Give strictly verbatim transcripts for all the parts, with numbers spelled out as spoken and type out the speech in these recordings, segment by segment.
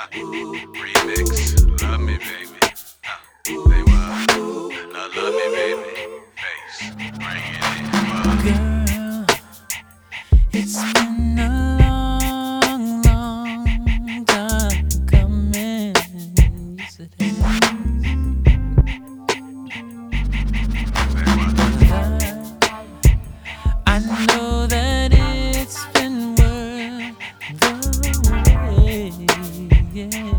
Remix, love me, baby. They were, now love me, baby. Bass, bring it in. Girl, it's been a long, long time coming. Yes, it has. I know that it's been worth the wait. Yeah.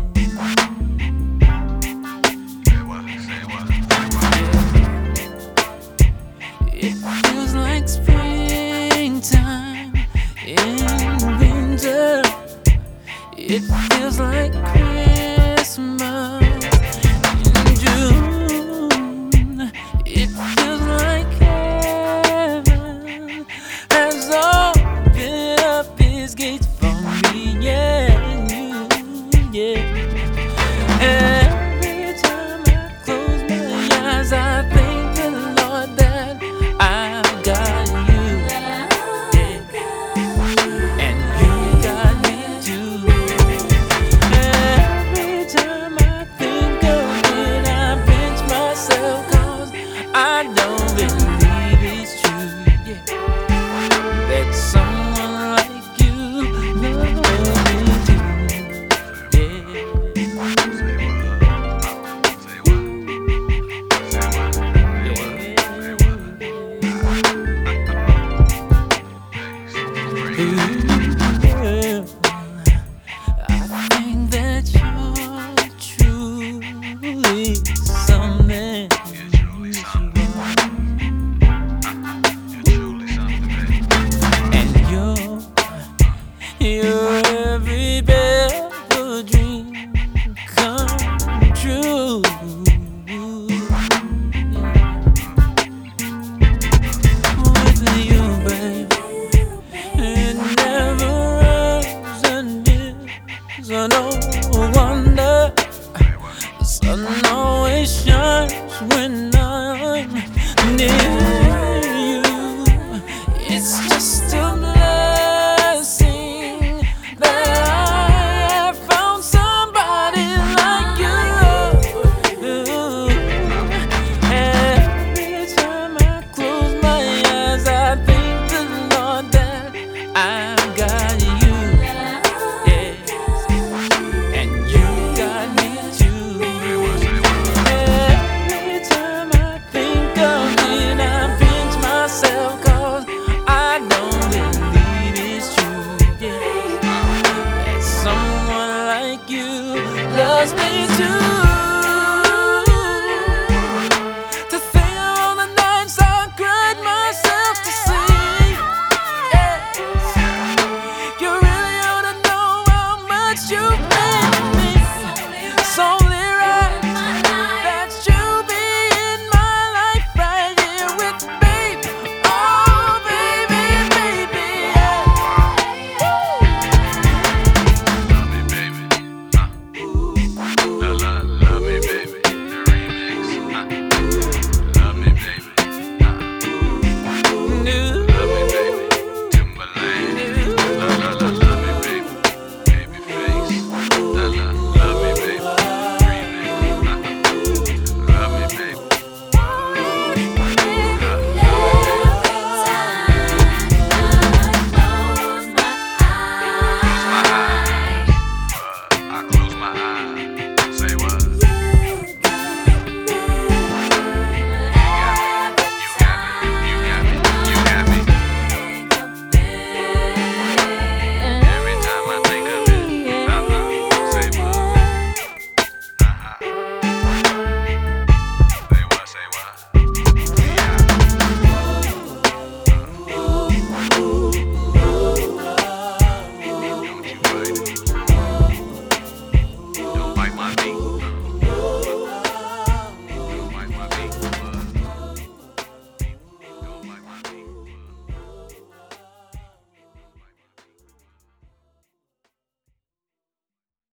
It feels like springtime in winter. It feels like Christmas in June. It feels like heaven has opened up its gates for me, yeah, and you, yeah. Every time I close my eyes, I thank the Lord that I've got you, yeah, and you got me too. Every time I think of it, I pinch myself, 'cause I don't believe it's true, yeah, that someone like you loves me too, yeah. Ooh.